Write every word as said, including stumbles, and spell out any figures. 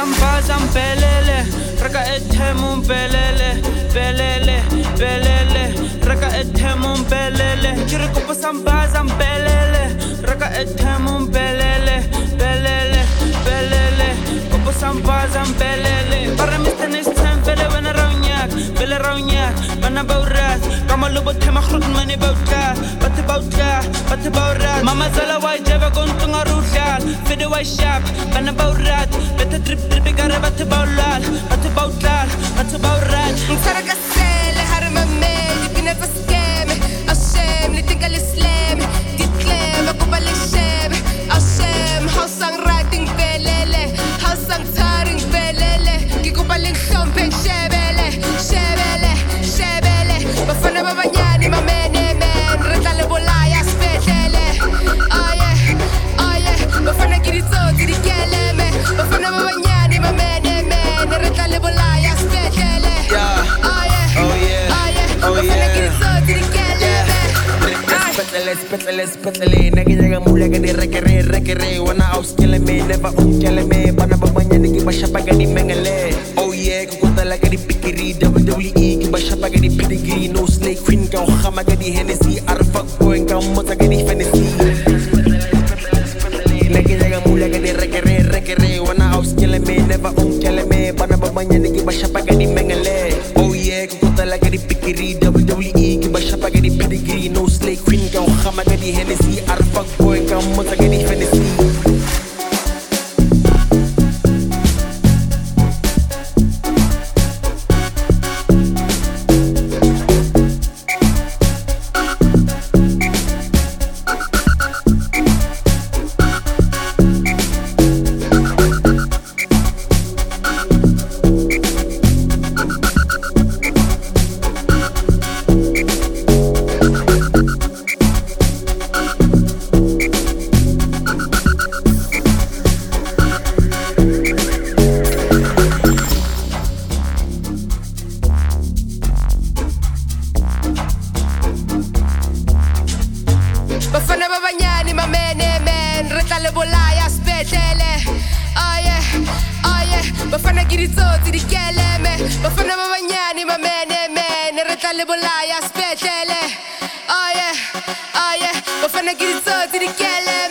sambaza mpelele raka ethemu mpelele pelele pelele raka ethemu mpelele kiri kopo sambaza mpelele raka ethemu mpelele pelele pelele kopo sambaza mpelele para mister next time fele wena raunyak fele raunyak bana baurat kama lobo tema khrut mane bautla bat bautla bat baurat mama zala wai jeva kontunga ruhlal fede wai shap bana baurat beta trip trip gare bat baulal bat bautlal bat baurat Msara kasele harma medi bina faskeme ashem li tingal islam ditlema kubale shem ashem hausang riding belele hausang taring belele kikubale champagne shebele shebele shebele bafana babanyani mamene men retale bolaya spetele oh yeah oh yeah bafana kirito dirikeleme bafana babanyani mamene men retale bolaya spetele Spetele, spetele, spetele Nagi jaga mula gadi rekere, rekere Wana aus kele me, never um kele me Bana babanya nigi bashapa gadi mengele Oh yeah, kukutala gadi pikiri W W E ki bashapa gadi pedigree No snake queen kau khama gadi Hennessy Arfak boy kau mota gadi fantasy Nagi jaga mula gadi rekere, rekere Wana aus kele me, never um kele me Bana babanya nigi bashapa gadi mengele Oh yeah, kukutala gadi pikiri W W E ki bashapa gadi pedigree No snake queen kau khama gadi Hennessy Arfak boy kau mota gadi fantasy Bafana babanyani mamene men retale bolaya spetele oh yeah oh yeah bafana girizoti dikeleme bafana babanyani mamene men retale bolaya spetele oh yeah oh yeah bafana girizoti dikeleme